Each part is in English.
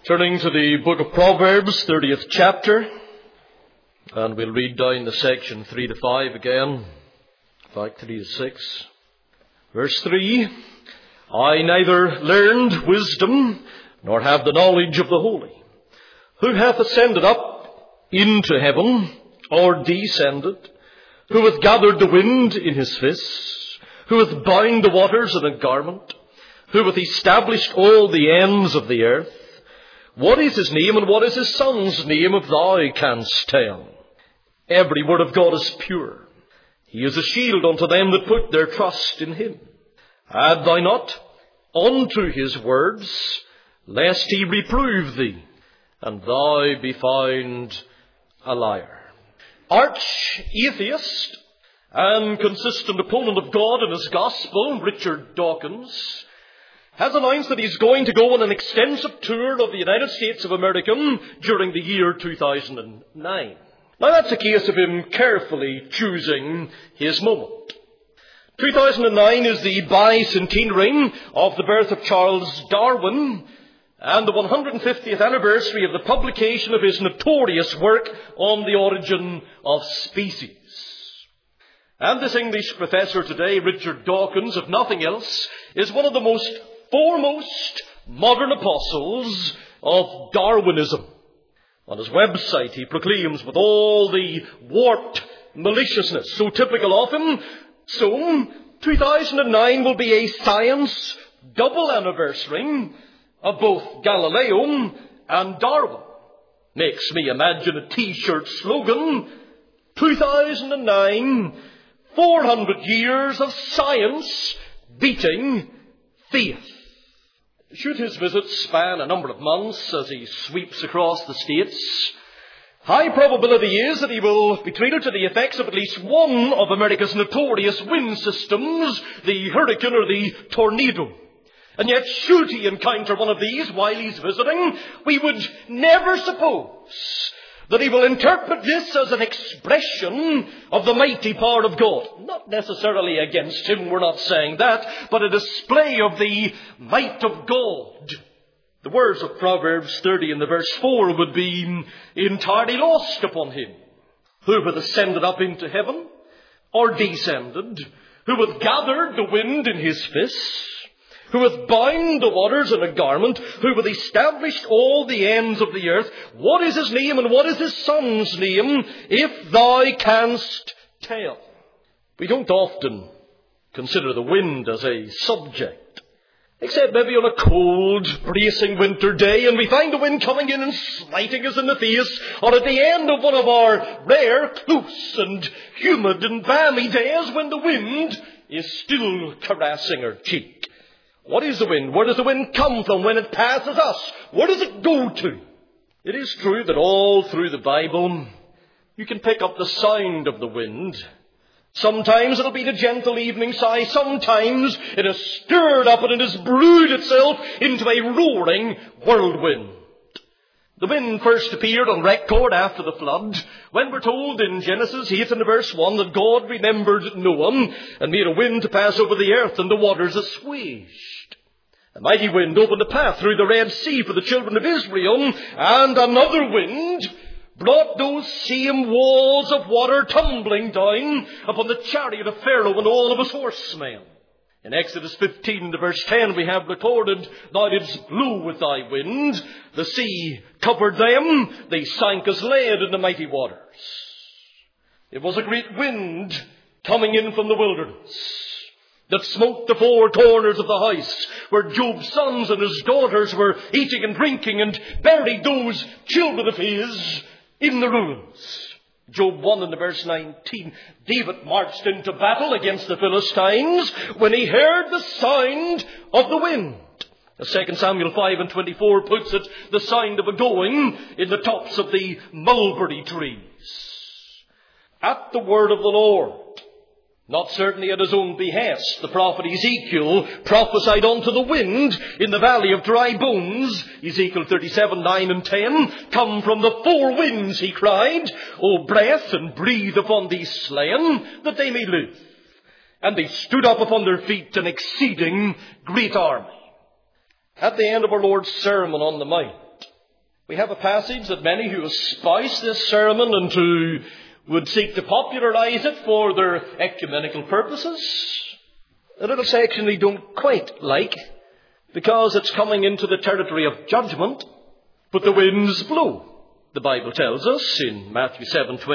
Turning to the book of Proverbs, 30th chapter, and we'll read down the section 3 to 5 again. In fact, 3 to 6. Verse 3, I neither learned wisdom, nor have the knowledge of the holy. Who hath ascended up into heaven, or descended? Who hath gathered the wind in his fists? Who hath bound the waters in a garment? Who hath established all the ends of the earth? What is his name, and what is his son's name, if thou canst tell? Every word of God is pure. He is a shield unto them that put their trust in him. Add thou not unto his words, lest he reprove thee, and thou be found a liar. Arch-atheist and consistent opponent of God and his gospel, Richard Dawkins, has announced that he's going to go on an extensive tour of the United States of America during the year 2009. Now that's a case of him carefully choosing his moment. 2009 is the bicentenary of the birth of Charles Darwin and the 150th anniversary of the publication of his notorious work on the origin of species. And this English professor today, Richard Dawkins, if nothing else, is one of the most foremost modern apostles of Darwinism. On his website, he proclaims with all the warped maliciousness so typical of him, so 2009 will be a science double anniversary of both Galileo and Darwin. Makes me imagine a t-shirt slogan, 2009, 400 years of science beating faith. Should his visit span a number of months as he sweeps across the States, high probability is that he will be treated to the effects of at least one of America's notorious wind systems, the hurricane or the tornado. And yet, should he encounter one of these while he's visiting, we would never suppose that he will interpret this as an expression of the mighty power of God. Not necessarily against him, we're not saying that, but a display of the might of God. The words of Proverbs 30 in the verse 4 would be entirely lost upon him. Who hath ascended up into heaven, or descended? Who hath gathered the wind in his fists? Who hath bound the waters in a garment? Who hath established all the ends of the earth? What is his name, and what is his son's name, if thou canst tell? We don't often consider the wind as a subject, except maybe on a cold, bracing winter day, and we find the wind coming in and smiting us in the face, or at the end of one of our rare, close and humid and balmy days when the wind is still caressing our cheek. What is the wind? Where does the wind come from when it passes us? Where does it go to? It is true that all through the Bible, you can pick up the sound of the wind. Sometimes it'll be the gentle evening sigh. Sometimes it is stirred up and it has brewed itself into a roaring whirlwind. The wind first appeared on record after the flood, when we're told in Genesis 8 and verse 1 that God remembered Noah and made a wind to pass over the earth, and the waters assuaged. A mighty wind opened a path through the Red Sea for the children of Israel, and another wind brought those same walls of water tumbling down upon the chariot of Pharaoh and all of his horsemen. In Exodus 15 to verse 10 we have recorded, Thou didst blow with thy wind, the sea covered them, they sank as lead in the mighty waters. It was a great wind coming in from the wilderness that smote the four corners of the house where Job's sons and his daughters were eating and drinking, and buried those children of his in the ruins. Job 1 and verse 19, David marched into battle against the Philistines when he heard the sound of the wind. As 2 Samuel 5 and 24 puts it, the sound of a going in the tops of the mulberry trees. At the word of the Lord, not certainly at his own behest, the prophet Ezekiel prophesied unto the wind in the valley of dry bones. Ezekiel 37, 9 and 10. Come from the four winds, he cried, O breath, and breathe upon these slain, that they may live. And they stood up upon their feet, an exceeding great army. At the end of our Lord's Sermon on the Mount, We have a passage that many who espouse this sermon and who would seek to popularize it for their ecumenical purposes, a little section we don't quite like, because it's coming into the territory of judgment. But the winds blow, the Bible tells us in Matthew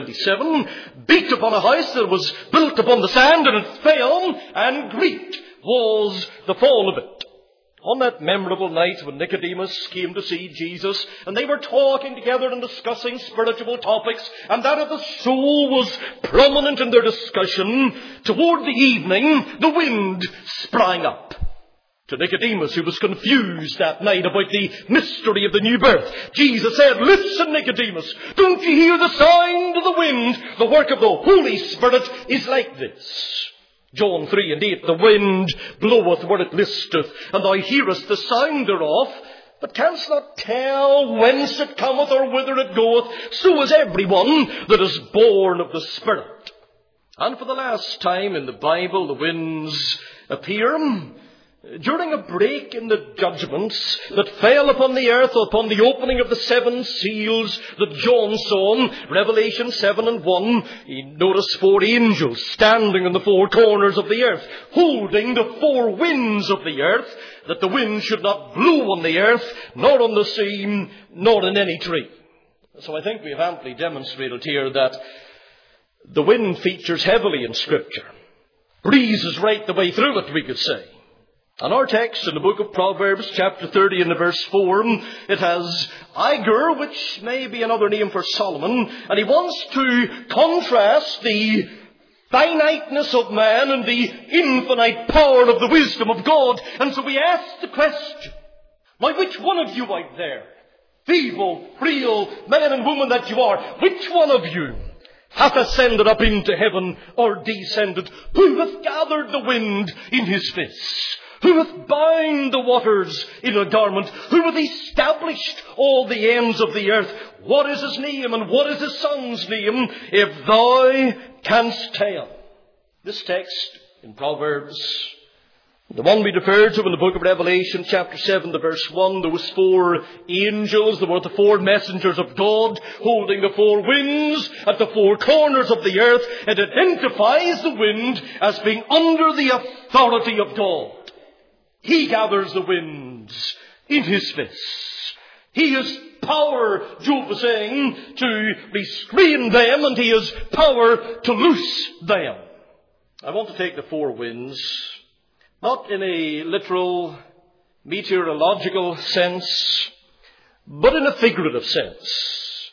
7:27, beat upon a house that was built upon the sand, and it fell, and great was the fall of it. On that memorable night when Nicodemus came to see Jesus, and they were talking together and discussing spiritual topics, and that of the soul was prominent in their discussion, toward the evening the wind sprang up. To Nicodemus, who was confused that night about the mystery of the new birth, Jesus said, "Listen, Nicodemus, don't you hear the sound of the wind? The work of the Holy Spirit is like this." John 3:8, "The wind bloweth where it listeth, and thou hearest the sound thereof, but canst not tell whence it cometh or whither it goeth. So is everyone that is born of the Spirit." And for the last time in the Bible, the winds appear during a break in the judgments that fell upon the earth upon the opening of the 7 seals that John saw in Revelation 7:1. He noticed 4 angels standing in the 4 corners of the earth, holding the 4 winds of the earth, that the wind should not blow on the earth, nor on the sea, nor in any tree. So I think we have amply demonstrated here that the wind features heavily in Scripture. Breezes right the way through it, we could say. And our text in the book of Proverbs, chapter 30 and verse 4, it has Iger, which may be another name for Solomon, and he wants to contrast the finiteness of man and the infinite power of the wisdom of God. And so we ask the question, now which one of you out there, feeble, frail man and woman that you are, which one of you hath ascended up into heaven or descended? Who hath gathered the wind in his fist? Who hath bound the waters in a garment? Who hath established all the ends of the earth? What is his name, and what is his son's name, if thou canst tell? This text in Proverbs, the one we referred to in the book of Revelation, chapter 7, the verse 1, those 4 angels, they were the 4 messengers of God, holding the 4 winds at the 4 corners of the earth. It identifies the wind as being under the authority of God. He gathers the winds in his fists. He has power, Job was saying, to restrain them, and he has power to loose them. I want to take the 4 winds, not in a literal meteorological sense, but in a figurative sense,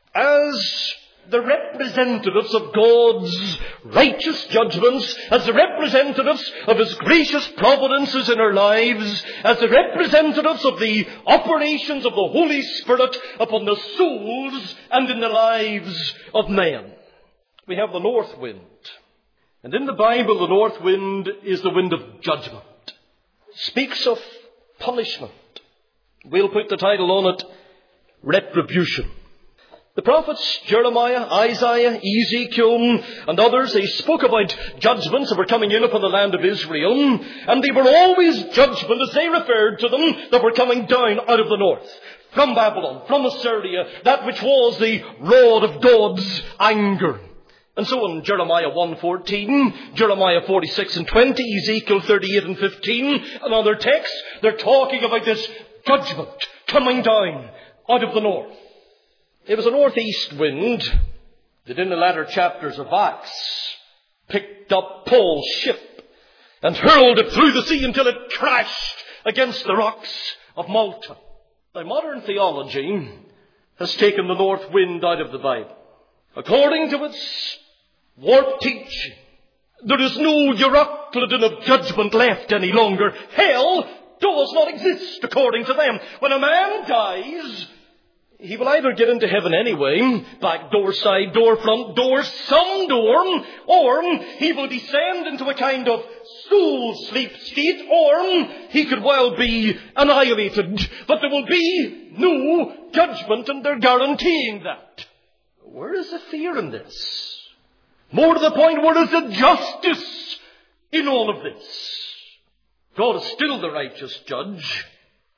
as the representatives of God's righteous judgments, as the representatives of his gracious providences in our lives, as the representatives of the operations of the Holy Spirit upon the souls and in the lives of men. We have the north wind. And in the Bible, the north wind is the wind of judgment. It speaks of punishment. We'll put the title on it, Retribution. The prophets Jeremiah, Isaiah, Ezekiel, and others, they spoke about judgments that were coming in upon the land of Israel, and they were always judgment, as they referred to them, that were coming down out of the north, from Babylon, from Assyria, that which was the rod of God's anger. And so in Jeremiah 1:14, Jeremiah 46:20, Ezekiel 38:15, and other texts, they're talking about this judgment coming down out of the north. It was a northeast wind that in the latter chapters of Acts picked up Paul's ship and hurled it through the sea until it crashed against the rocks of Malta. Now, modern theology has taken the north wind out of the Bible. According to its warped teaching, there is no Euroclydon of judgment left any longer. Hell does not exist according to them. When a man dies, he will either get into heaven anyway, back door, side door, front door, some door, or he will descend into a kind of soul sleep state, or he could well be annihilated. But there will be no judgment, and they're guaranteeing that. Where is the fear in this? More to the point, where is the justice in all of this? God is still the righteous judge.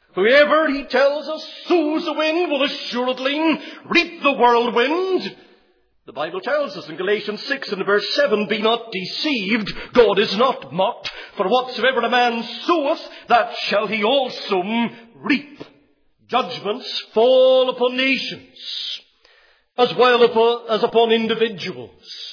Whoever, he tells us, sows the wind will assuredly reap the whirlwind. The Bible tells us in Galatians 6 and verse 7, be not deceived, God is not mocked, for whatsoever a man soweth, that shall he also reap. Judgments fall upon nations, as well as upon individuals.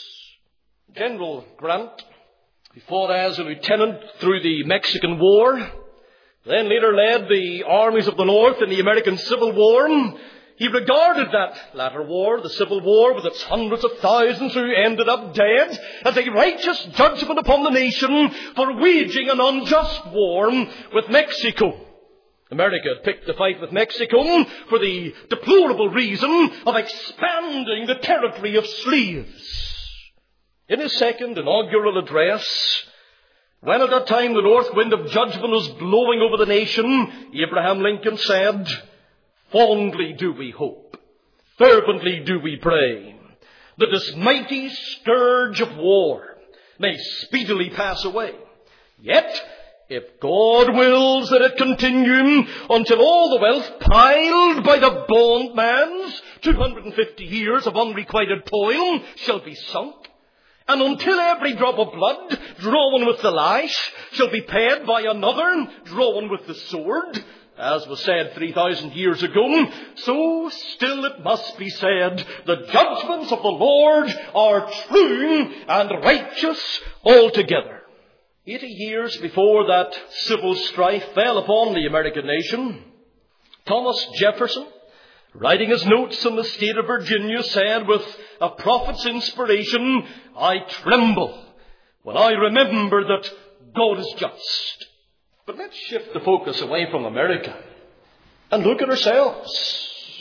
General Grant, he fought as a lieutenant through the Mexican War, then later led the armies of the North in the American Civil War. He regarded that latter war, the Civil War, with its hundreds of thousands who ended up dead, as a righteous judgment upon the nation for waging an unjust war with Mexico. America had picked the fight with Mexico for the deplorable reason of expanding the territory of slaves. In his second inaugural address, when at that time the north wind of judgment was blowing over the nation, Abraham Lincoln said, fondly do we hope, fervently do we pray, that this mighty scourge of war may speedily pass away. Yet, if God wills that it continue until all the wealth piled by the bondman's 250 years of unrequited toil shall be sunk, and until every drop of blood drawn with the lash shall be paid by another drawn with the sword, as was said 3,000 years ago, so still it must be said, the judgments of the Lord are true and righteous altogether. 80 years before that civil strife fell upon the American nation, Thomas Jefferson, writing his notes on the state of Virginia, said with a prophet's inspiration, I tremble when I remember that God is just. But let's shift the focus away from America and look at ourselves.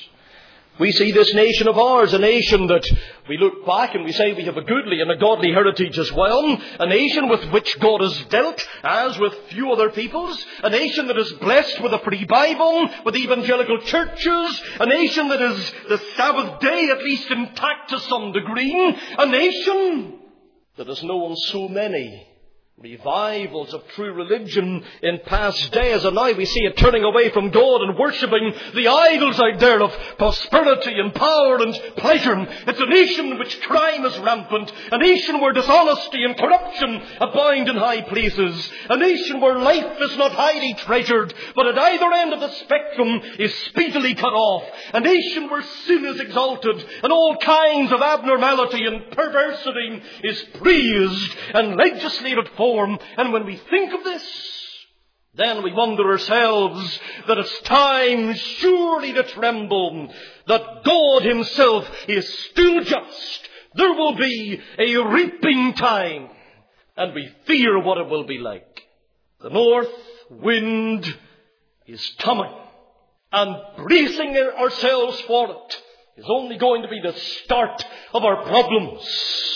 We see this nation of ours, a nation that we look back and we say we have a goodly and a godly heritage as well. A nation with which God has dealt, as with few other peoples. A nation that is blessed with a free Bible, with evangelical churches. A nation that is the Sabbath day at least intact to some degree. A nation that has known so many revivals of true religion in past days, and now we see it turning away from God and worshipping the idols out there of prosperity and power and pleasure. It's a nation in which crime is rampant, a nation where dishonesty and corruption abound in high places, a nation where life is not highly treasured, but at either end of the spectrum is speedily cut off, a nation where sin is exalted and all kinds of abnormality and perversity is praised and legislated for. And when we think of this, then we wonder ourselves that it's time surely to tremble, that God himself is still just. There will be a reaping time, and we fear what it will be like. The north wind is coming, and bracing ourselves for it is only going to be the start of our problems.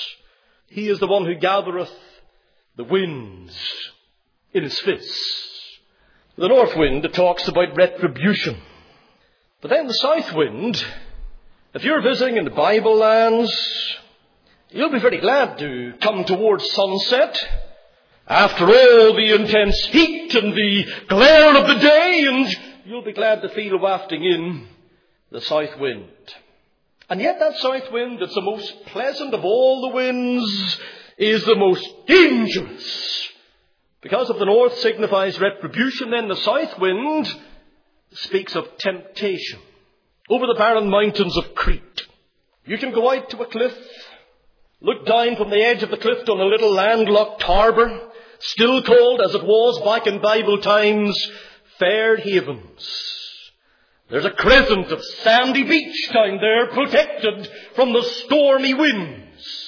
He is the one who gathereth the winds in his fists. The north wind, it talks about retribution. But then the south wind, if you're visiting in the Bible lands, you'll be very glad to come towards sunset. After all the intense heat and the glare of the day, and you'll be glad to feel wafting in the south wind. And yet that south wind, that's the most pleasant of all the winds, is the most dangerous. Because if the north signifies retribution, then the south wind speaks of temptation. Over the barren mountains of Crete, you can go out to a cliff, look down from the edge of the cliff on a little landlocked harbour, still called, as it was back in Bible times, Fair Havens. There's a crescent of sandy beach down there, protected from the stormy winds.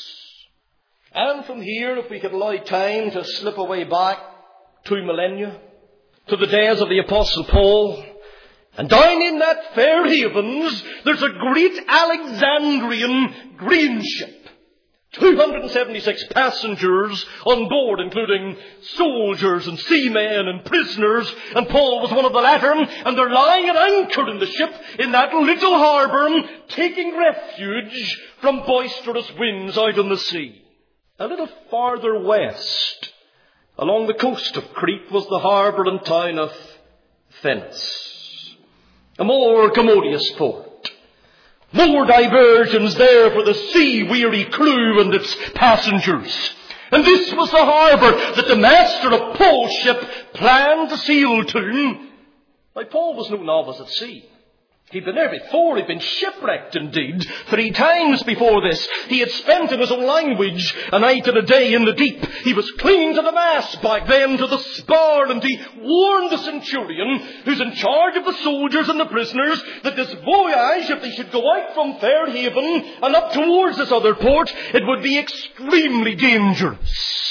And from here, if we could allow time to slip away back 2 millennia, to the days of the Apostle Paul, and down in that Fair Havens, there's a great Alexandrian grain ship. 276 passengers on board, including soldiers and seamen and prisoners, and Paul was one of the latter, and they're lying at anchor in the ship in that little harbour, taking refuge from boisterous winds out on the sea. A little farther west, along the coast of Crete, was the harbour and town of Venice. a more commodious port, more diversions there for the sea-weary crew and its passengers. And this was the harbour that the master of Paul's ship planned to sail to. Now, Paul was no novice at sea. He'd been there before. He'd been shipwrecked, indeed, 3 times before this. He had spent, in his own language, a night and a day in the deep. He was clinging to the mast back then, to the spar, and he warned the centurion, who's in charge of the soldiers and the prisoners, that this voyage, if they should go out from Fair Haven and up towards this other port, it would be extremely dangerous.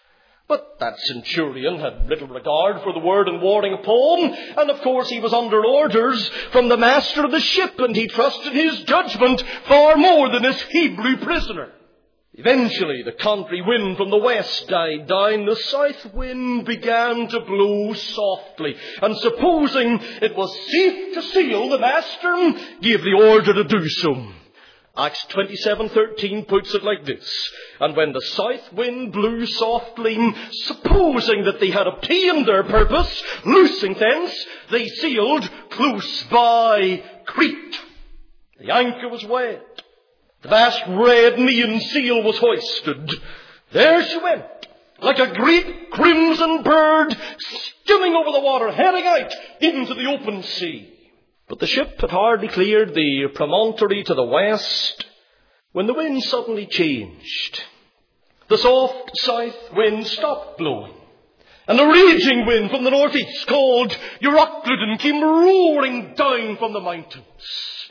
But that centurion had little regard for the word and warning of Paul, and of course he was under orders from the master of the ship, and he trusted his judgment far more than this Hebrew prisoner. Eventually the contrary wind from the west died down, the south wind began to blow softly, and supposing it was safe to sail, the master gave the order to do so. Acts 27:13 puts it like this: and when the south wind blew softly, supposing that they had obtained their purpose, loosing thence, they sailed close by Crete. The anchor was weighed. The vast red main sail was hoisted. There she went, like a great crimson bird, skimming over the water, heading out into the open sea. But the ship had hardly cleared the promontory to the west when the wind suddenly changed. The soft south wind stopped blowing, and a raging wind from the northeast, called Euroclydon, came roaring down from the mountains.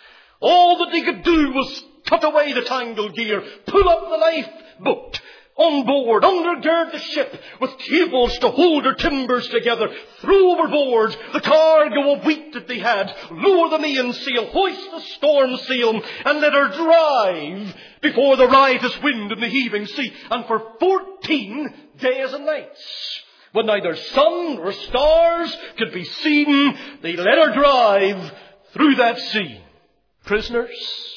All that they could do was cut away the tangled gear, pull up the lifeboat on board, undergird the ship with cables to hold her timbers together, throw overboard the cargo of wheat that they had, lower the mainsail, hoist the storm sail, and let her drive before the riotous wind and the heaving sea. And for 14 days and nights, when neither sun nor stars could be seen, they let her drive through that sea. Prisoners,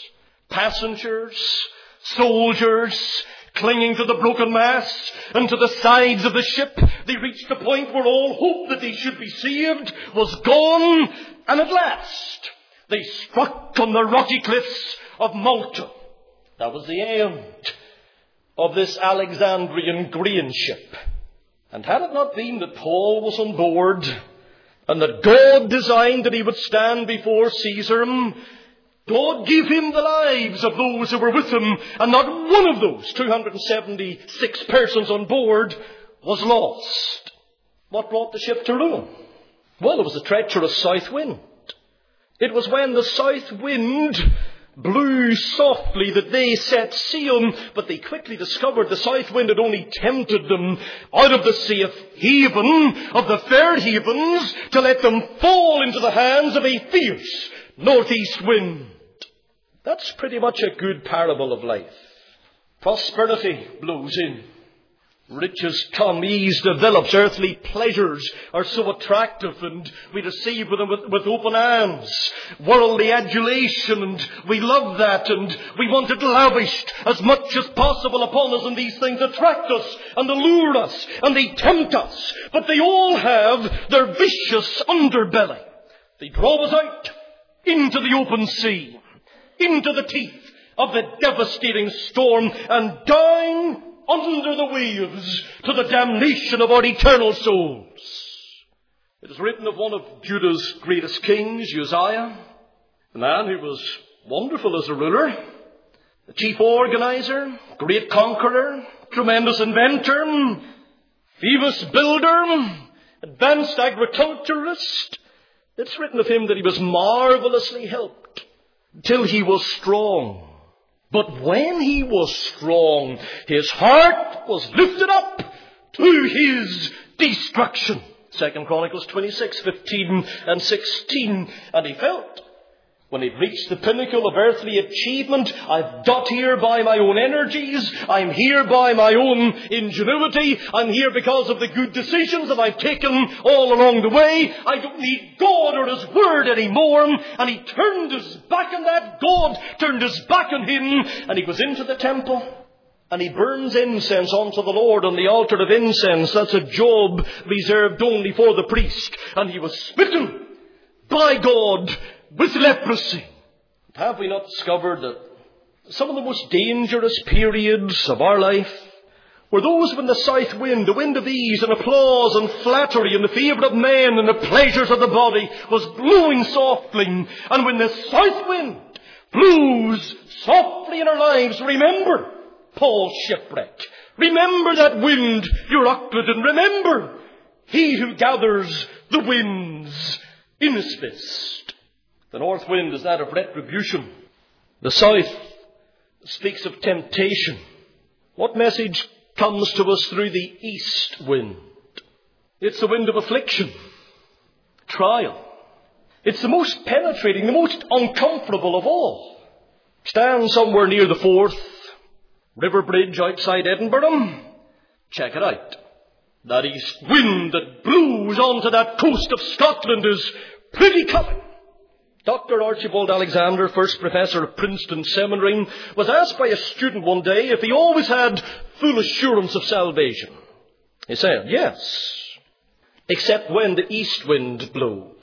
passengers, soldiers, clinging to the broken masts and to the sides of the ship, they reached a point where all hope that they should be saved was gone, and at last they struck on the rocky cliffs of Malta. That was the end of this Alexandrian grain ship. And had it not been that Paul was on board, and that God designed that he would stand before Caesar, God gave him the lives of those who were with him, and not one of those 276 persons on board was lost. What brought the ship to ruin? Well, it was a treacherous south wind. It was when the south wind blew softly that they set sail, but they quickly discovered the south wind had only tempted them out of the safe haven of the Fair Havens to let them fall into the hands of a fierce northeast wind. That's pretty much a good parable of life. Prosperity blows in. Riches come, ease develops, earthly pleasures are so attractive, and we receive them with open hands. Worldly adulation, and we love that, and we want it lavished as much as possible upon us, and these things attract us and allure us and they tempt us. But they all have their vicious underbelly. They draw us out into the open sea, into the teeth of the devastating storm, and down under the waves to the damnation of our eternal souls. It is written of one of Judah's greatest kings, Uzziah, the man who was wonderful as a ruler, the chief organizer, great conqueror, tremendous inventor, famous builder, advanced agriculturist. It's written of him that he was marvelously helped till he was strong. But when he was strong, his heart was lifted up to his destruction. 2 Chronicles 26:15 and 16. And he felt, when he'd reached the pinnacle of earthly achievement, I've got here by my own energies, I'm here by my own ingenuity, I'm here because of the good decisions that I've taken all along the way, I don't need God or His Word anymore. And he turned his back on that. God turned his back on him, and he goes into the temple and he burns incense unto the Lord on the altar of incense. That's a job reserved only for the priest. And he was smitten by God. with leprosy. Have we not discovered that some of the most dangerous periods of our life were those when the south wind, the wind of ease and applause and flattery and the favour of men and the pleasures of the body was blowing softly, and when the south wind blows softly in our lives, remember Paul's shipwreck. Remember that wind, Euroclid, and remember he who gathers the winds in his fist. The north wind is that of retribution. The south speaks of temptation. What message comes to us through the east wind? It's the wind of affliction, trial. It's the most penetrating, the most uncomfortable of all. Stand somewhere near the Forth, River Bridge outside Edinburgh. Check it out. That east wind that blows onto that coast of Scotland is pretty coming. Dr. Archibald Alexander, first professor of Princeton Seminary, was asked by a student one day if he always had full assurance of salvation. He said, yes, except when the east wind blows.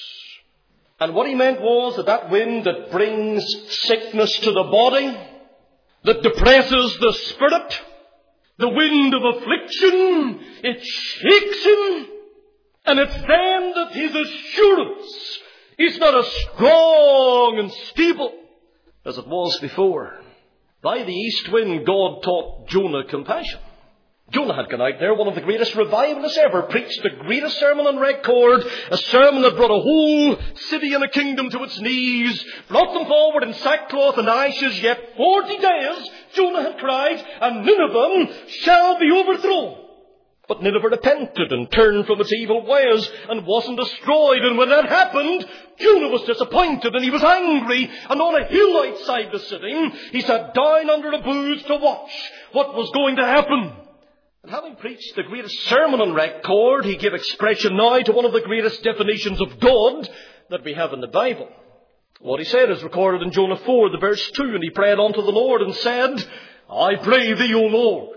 And what he meant was that wind that brings sickness to the body, that depresses the spirit, the wind of affliction, it shakes him, and it's then that his assurance is not as strong and stable as it was before. By the east wind, God taught Jonah compassion. Jonah had gone out there, one of the greatest revivalists ever, preached the greatest sermon on record, a sermon that brought a whole city and a kingdom to its knees, brought them forward in sackcloth and ashes, yet 40 days Jonah had cried, and Nineveh shall be overthrown. But Nineveh repented and turned from its evil ways and wasn't destroyed. And when that happened, Jonah was disappointed and he was angry. And on a hill outside the city, he sat down under a booth to watch what was going to happen. And having preached the greatest sermon on record, he gave expression now to one of the greatest definitions of God that we have in the Bible. What he said is recorded in Jonah 4, the verse 2, and he prayed unto the Lord and said, I pray thee, O Lord,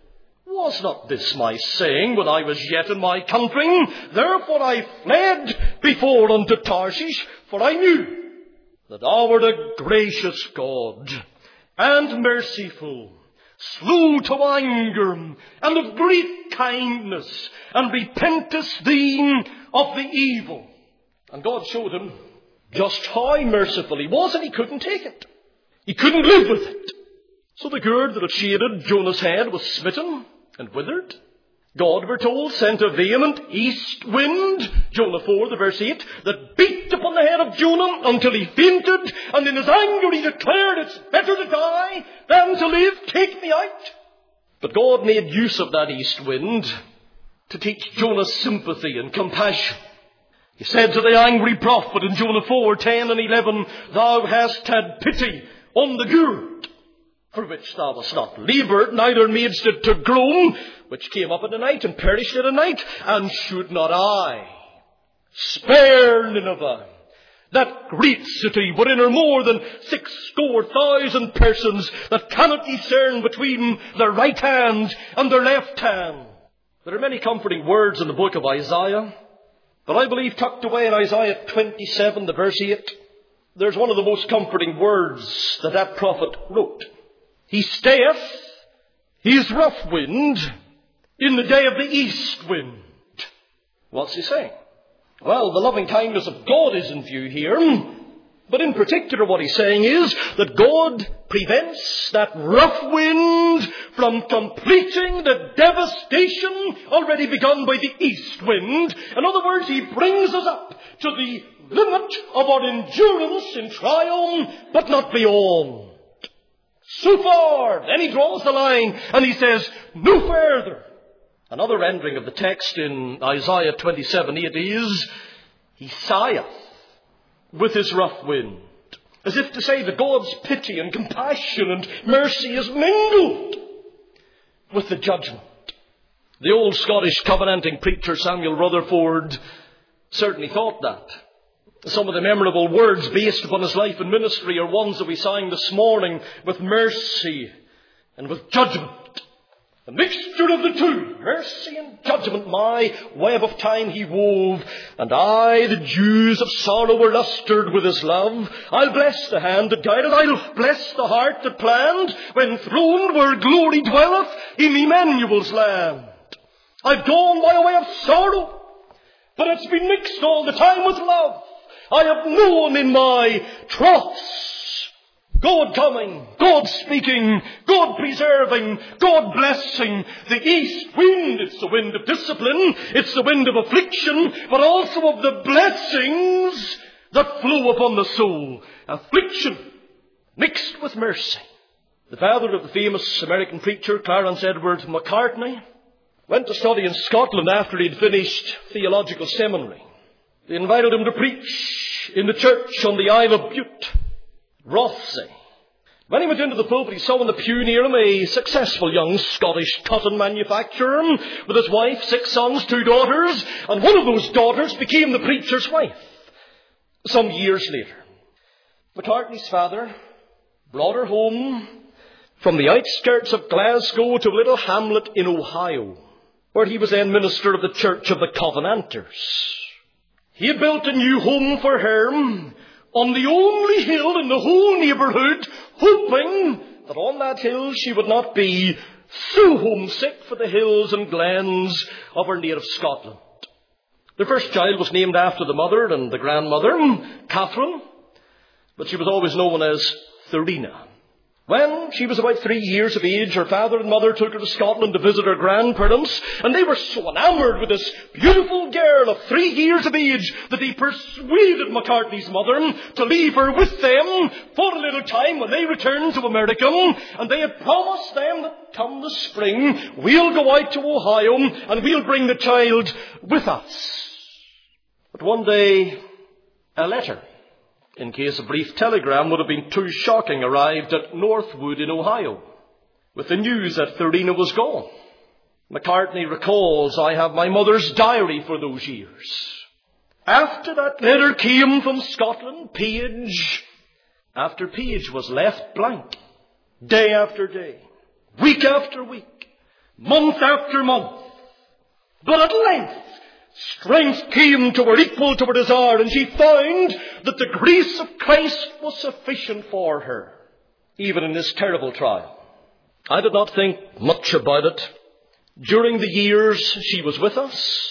was not this my saying when I was yet in my country? Therefore I fled before unto Tarshish, for I knew that thou wert a gracious God and merciful, slow to anger, and of great kindness, and repentest thee of the evil. And God showed him just how merciful he was, and he couldn't take it. He couldn't live with it. So the gourd that had shaded Jonah's head was smitten and withered. God, we're told, sent a vehement east wind, Jonah 4, the verse 8, that beat upon the head of Jonah until he fainted, and in his anger he declared, it's better to die than to live, take me out. But God made use of that east wind to teach Jonah sympathy and compassion. He said to the angry prophet in Jonah 4, 10 and 11, thou hast had pity on the gourd, for which thou wast not laboured, neither madest it to grow, which came up in the night and perished in the night, and should not I spare Nineveh, that great city, wherein are more than 60,000 persons that cannot discern between their right hand and their left hand? There are many comforting words in the book of Isaiah, but I believe tucked away in Isaiah 27, the verse 8, there's one of the most comforting words that prophet wrote. He stayeth his rough wind in the day of the east wind. What's he saying? Well, the loving kindness of God is in view here. But in particular what he's saying is that God prevents that rough wind from completing the devastation already begun by the east wind. In other words, he brings us up to the limit of our endurance in trial, but not beyond. So far. Then he draws the line and he says, no further. Another rendering of the text in Isaiah 27:8 is, he sigheth with his rough wind. As if to say that God's pity and compassion and mercy is mingled with the judgment. The old Scottish covenanting preacher Samuel Rutherford certainly thought that. Some of the memorable words based upon his life and ministry are ones that we sang this morning, with mercy and with judgment A mixture of the two, mercy and judgment, my web of time he wove. And I, the dews of sorrow, were lustered with his love. I'll bless the hand that guided, I'll bless the heart that planned, when throned where glory dwelleth in Emmanuel's land. I've gone by a way of sorrow, but it's been mixed all the time with love. I have known in my troughs God coming, God speaking, God preserving, God blessing. The east wind, it's the wind of discipline, it's the wind of affliction, but also of the blessings that flow upon the soul. Affliction mixed with mercy. The father of the famous American preacher, Clarence Edward Macartney, went to study in Scotland after he'd finished theological seminary. They invited him to preach in the church on the Isle of Bute, Rothsay. When he went into the pulpit, he saw in the pew near him a successful young Scottish cotton manufacturer with his wife, 6 sons, 2 daughters, and one of those daughters became the preacher's wife. Some years later, Macartney's father brought her home from the outskirts of Glasgow to a little hamlet in Ohio, where he was then minister of the Church of the Covenanters. He had built a new home for her on the only hill in the whole neighbourhood, hoping that on that hill she would not be so homesick for the hills and glens of her native Scotland. The first child was named after the mother and the grandmother, Catherine, but she was always known as Thurina. When she was about 3 years of age, her father and mother took her to Scotland to visit her grandparents, and they were so enamoured with this beautiful girl of 3 years of age that they persuaded Macartney's mother to leave her with them for a little time when they returned to America, and they had promised them that come the spring we'll go out to Ohio and we'll bring the child with us. But one day, a letter, in case a brief telegram would have been too shocking, arrived at Northwood in Ohio with the news that Thurina was gone. Macartney recalls, I have my mother's diary for those years. After that letter came from Scotland, page after page was left blank. Day after day, week after week, month after month. But at length, strength came to her, equal to her desire, and she found that the grace of Christ was sufficient for her, even in this terrible trial. I did not think much about it during the years she was with us.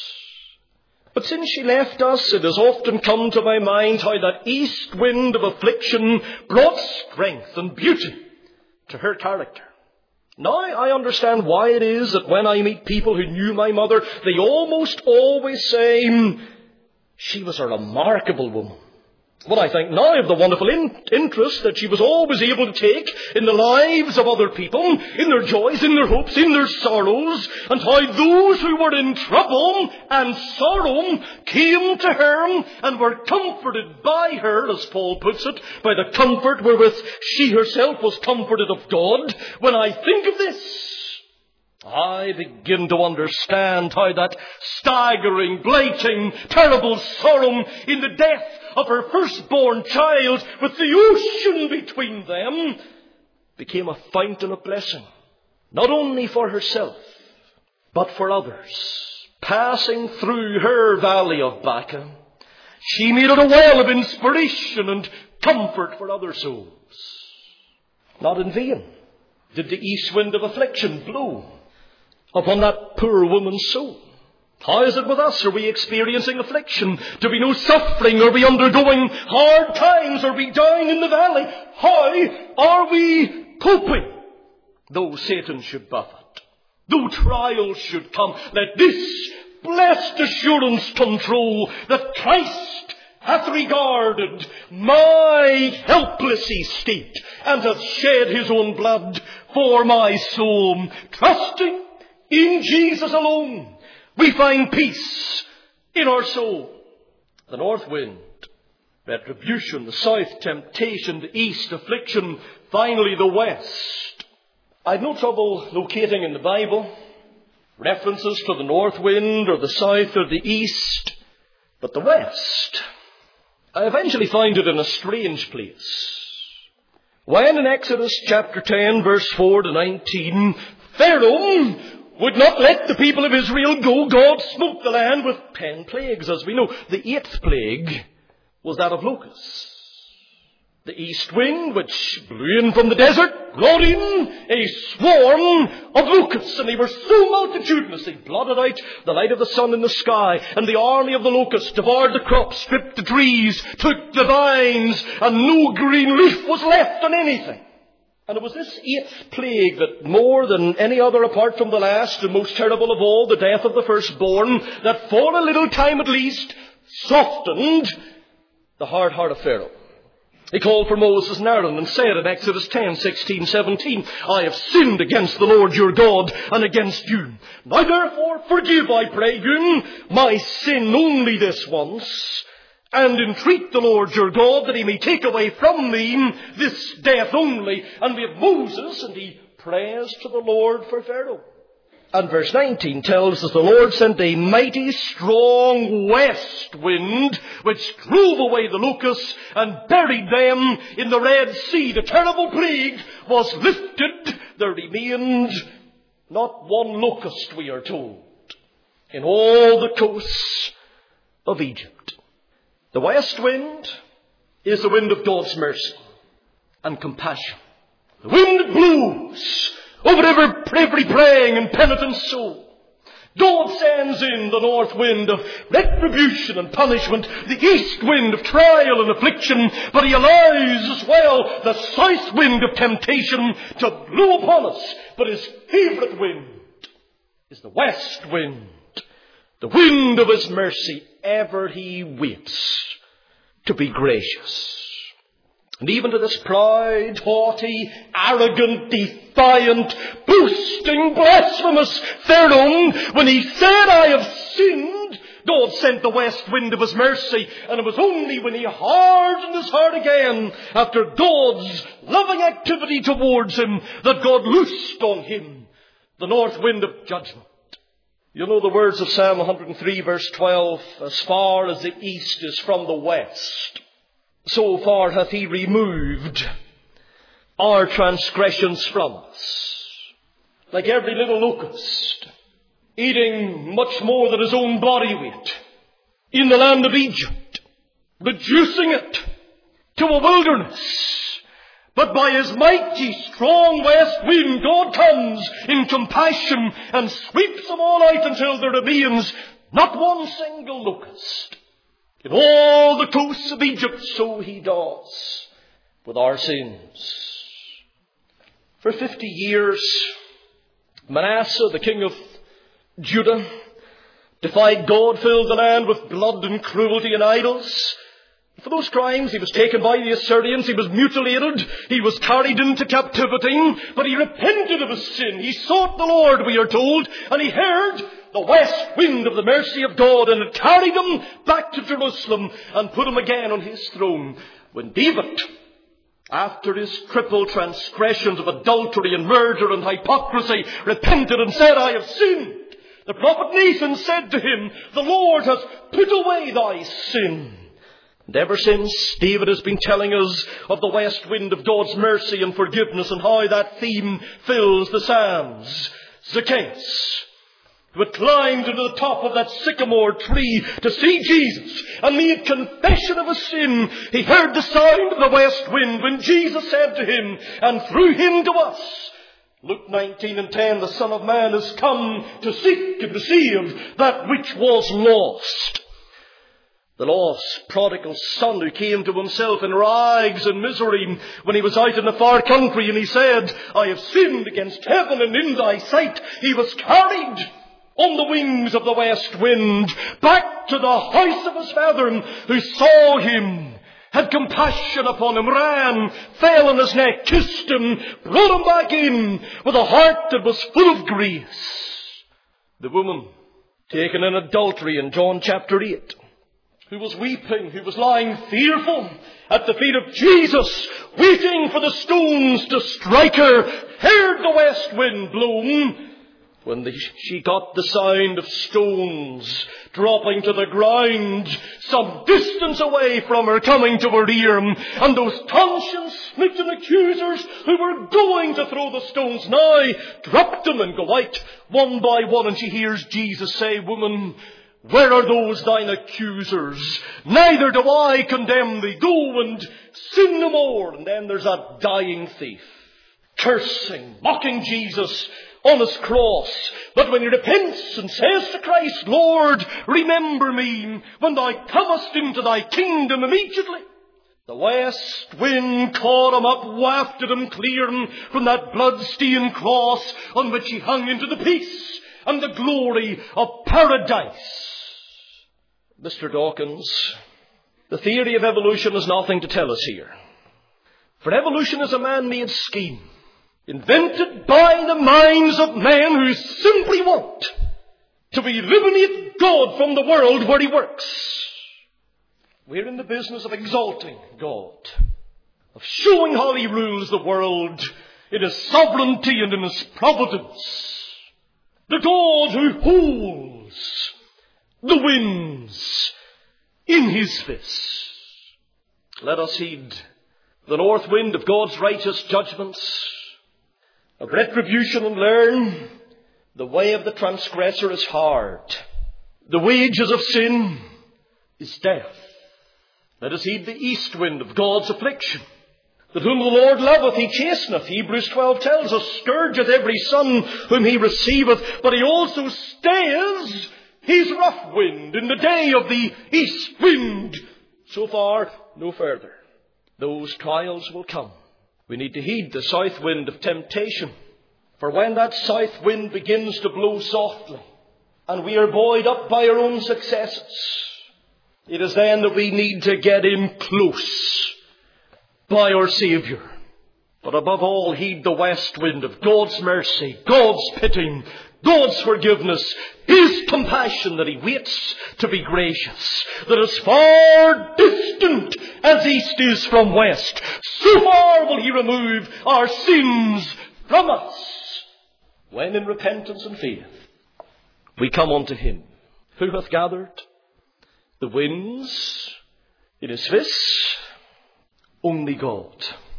But since she left us, it has often come to my mind how that east wind of affliction brought strength and beauty to her character. Now I understand why it is that when I meet people who knew my mother, they almost always say, she was a remarkable woman. When I think now of the wonderful interest that she was always able to take in the lives of other people, in their joys, in their hopes, in their sorrows, and how those who were in trouble and sorrow came to her and were comforted by her, as Paul puts it, by the comfort wherewith she herself was comforted of God. When I think of this, I begin to understand how that staggering, blighting, terrible sorrow in the death of her firstborn child, with the ocean between them, became a fountain of blessing, not only for herself, but for others. Passing through her valley of Baca, she made it a well of inspiration and comfort for other souls. Not in vain did the east wind of affliction blow upon that poor woman's soul. How is it with us? Are we experiencing affliction? Do we know suffering? Are we undergoing hard times? Are we down in the valley? How are we coping? Though Satan should buffet, though trials should come, let this blessed assurance control that Christ hath regarded my helpless estate and hath shed his own blood for my soul. Trusting in Jesus alone, we find peace in our soul. The north wind, retribution; the south, temptation; the east, affliction; finally, the west. I've no trouble locating in the Bible references to the north wind or the south or the east, but the west, I eventually find it in a strange place. When in Exodus chapter 10, verse 4 to 19, Pharaoh would not let the people of Israel go. God smote the land with 10 plagues, as we know. The 8th plague was that of locusts. The east wind, which blew in from the desert, brought in a swarm of locusts, and they were so multitudinous they blotted out the light of the sun in the sky, and the army of the locusts devoured the crops, stripped the trees, took the vines, and no green leaf was left on anything. And it was this 8th plague that, more than any other apart from the last, and most terrible of all, the death of the firstborn, that for a little time at least softened the hard heart of Pharaoh. He called for Moses and Aaron and said in Exodus 10, 16, 17, I have sinned against the Lord your God and against you. Now therefore forgive, I pray you, my sin only this once, and entreat the Lord your God that he may take away from me this death only. And we have Moses, and he prays to the Lord for Pharaoh. And verse 19 tells us the Lord sent a mighty strong west wind which drove away the locusts and buried them in the Red Sea. The terrible plague was lifted. There remained not one locust, we are told, in all the coasts of Egypt. The west wind is the wind of God's mercy and compassion. The wind that blows over every praying and penitent soul. God sends in the north wind of retribution and punishment, the east wind of trial and affliction, but he allows as well the south wind of temptation to blow upon us. But his favourite wind is the west wind, the wind of his mercy. Ever he waits to be gracious. And even to this proud, haughty, arrogant, defiant, boasting, blasphemous Pharaoh, when he said, I have sinned, God sent the west wind of his mercy. And it was only when he hardened his heart again, after God's loving activity towards him, that God loosed on him the north wind of judgment. You know the words of Psalm 103 verse 12, as far as the east is from the west, so far hath he removed our transgressions from us. Like every little locust, eating much more than his own body weight in the land of Egypt, reducing it to a wilderness. But by his mighty, strong west wind, God comes in compassion and sweeps them all out until there remains not one single locust. In all the coasts of Egypt, so he does with our sins. For 50 years, Manasseh, the king of Judah, defied God, filled the land with blood and cruelty and idols. For those crimes, he was taken by the Assyrians, he was mutilated, he was carried into captivity, but he repented of his sin. He sought the Lord, we are told, and he heard the west wind of the mercy of God, and it carried him back to Jerusalem and put him again on his throne. When David, after his triple transgressions of adultery and murder and hypocrisy, repented and said, I have sinned, the prophet Nathan said to him, the Lord has put away thy sin. And ever since, David has been telling us of the west wind of God's mercy and forgiveness, and how that theme fills the Psalms. Zacchaeus, who had climbed to the top of that sycamore tree to see Jesus and made confession of his sin, he heard the sound of the west wind when Jesus said to him, and through him to us, Luke 19:10, the Son of Man has come to seek and to save that which was lost. The lost prodigal son who came to himself in rags and misery when he was out in a far country, and he said, I have sinned against heaven and in thy sight. He was carried on the wings of the west wind back to the house of his father, who saw him, had compassion upon him, ran, fell on his neck, kissed him, brought him back in with a heart that was full of grace. The woman taken in adultery in John chapter 8, who was weeping, who was lying fearful at the feet of Jesus, waiting for the stones to strike her, heard the west wind blow, when she got the sound of stones dropping to the ground some distance away from her coming to her ear, and those conscience-smitten accusers who were going to throw the stones now dropped them and go out one by one, and she hears Jesus say, "Woman, where are those thine accusers? Neither do I condemn thee. Go and sin no more." And then there's that dying thief, cursing, mocking Jesus on his cross. But when he repents and says to Christ, "Lord, remember me when thou comest into thy kingdom," immediately the west wind caught him up, wafted him clear from that blood-stained cross on which he hung, into the peace and the glory of paradise. Mr. Dawkins, the theory of evolution has nothing to tell us here. For evolution is a man-made scheme, invented by the minds of men who simply want to eliminate God from the world where he works. We're in the business of exalting God, of showing how he rules the world in his sovereignty and in his providence. The God who holds the winds in his fist. Let us heed the north wind of God's righteous judgments, of retribution, and learn the way of the transgressor is hard. The wages of sin is death. Let us heed the east wind of God's affliction, that whom the Lord loveth he chasteneth. Hebrews 12 tells us, "Scourgeth every son whom he receiveth," but he also stays his rough wind in the day of the east wind. So far, no further. Those trials will come. We need to heed the south wind of temptation. For when that south wind begins to blow softly, and we are buoyed up by our own successes, it is then that we need to get in close by our Saviour. But above all, heed the west wind of God's mercy, God's pitying, God's forgiveness, his compassion, that he waits to be gracious, that as far distant as east is from west, so far will he remove our sins from us, when in repentance and faith we come unto him, who hath gathered the winds in his fist. Only God.